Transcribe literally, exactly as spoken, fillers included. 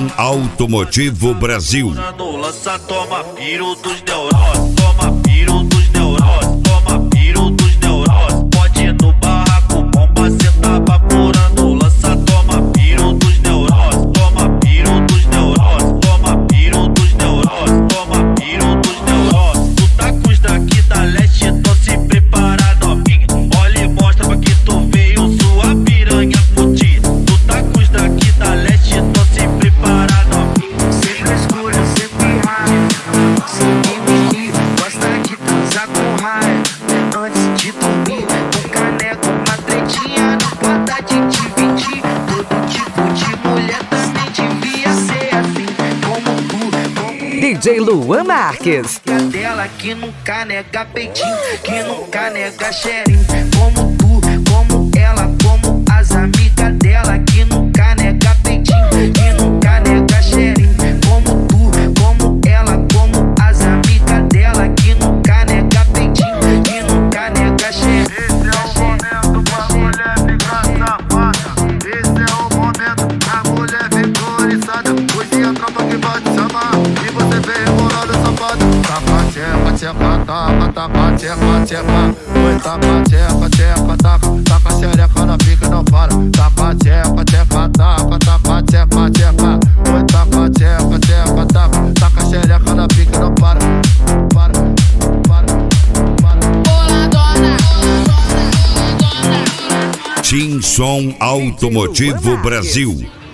Som Automotivo Brasil. Lança, toma piro dos neuróticos, toma piro dos neuróticos, toma piro dos neuróticos. Pode ir no barraco, bomba, cê tá vaporando. Lança, toma piro dos neuróticos, toma piro dos neuróticos, toma piro dos neuróticos, toma piro dos neuróticos. Tu tá com os daqui da leste, tô se preparado, novinha. Olha e mostra pra que tu veio, sua piranha fudida. Tu tá com os daqui da leste, tô se preparado, novinha. Sempre escuro, sempre raio. Sem mimimi, gosta de transar com raio. Antes de dormir, um caneco, uma tretinha. Não pode de dividir. Todo tipo de mulher também devia ser assim. Como tu, como D J Luan Marques. a dela que nunca nega peitinho, que nunca nega cheirinho. Como tu, como ela, como as amigas dela que nunca nega peitinho, que nunca nega cheirinho. Como tu, como ela, como as amigas dela que nunca nega peitinho, que nunca nega cheirinho. Esse é o momento pra mulher vitorizada. Hoje a tropa que vai te chamar e você vem rebolando safada. Taca, tcheca, tcheca, taca, taca, tcheca, tcheca. Oi, taca, tcheca, tcheca, taca, taca xereca na pica e não para. Taca, tcheca, tcheca, taca, taca, tcheca, tcheca. Oi, taca, tcheca, tcheca, taca, taca xereca na pica e não para. Para, para, para. Tim Som Automotivo Brasil.